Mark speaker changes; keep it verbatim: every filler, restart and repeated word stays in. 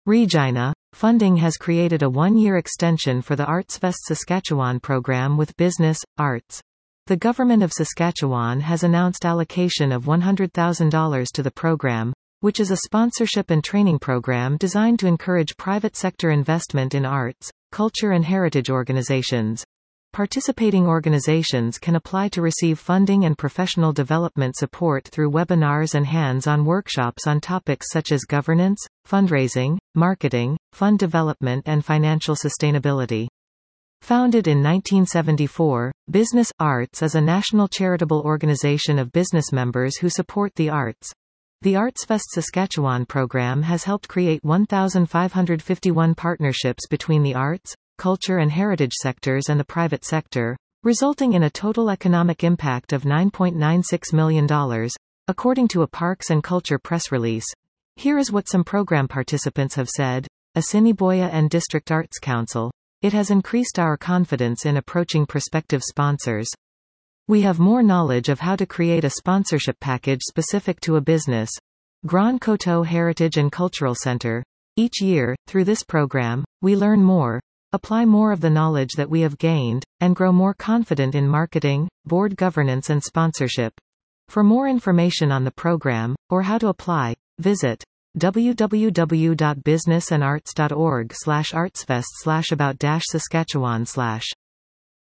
Speaker 1: Regina. Funding has created a one-year extension for the ArtsFest Saskatchewan program with Business, Arts. The Government of Saskatchewan has announced allocation of one hundred thousand dollars to the program, which is a sponsorship and training program designed to encourage private sector investment in arts, culture and heritage organizations. Participating organizations can apply to receive funding and professional development support through webinars and hands-on workshops on topics such as governance, fundraising, marketing, fund development and financial sustainability. Founded in nineteen seventy-four, Business Arts is a national charitable organization of business members who support the arts. The ArtsFest Saskatchewan program has helped create one thousand five hundred fifty-one partnerships between the arts, culture and heritage sectors and the private sector, resulting in a total economic impact of nine point nine six million dollars, according to a Parks and Culture press release. Here is what some program participants have said. Assiniboia and District Arts Council. It has increased our confidence in approaching prospective sponsors. We have more knowledge of how to create a sponsorship package specific to a business. Grand Coteau Heritage and Cultural Center. Each year, through this program, we learn more, apply more of the knowledge that we have gained, and grow more confident in marketing, board governance and sponsorship. For more information on the program, or how to apply, visit w w w dot business and arts dot org slash artsfest slash about dash Saskatchewan slash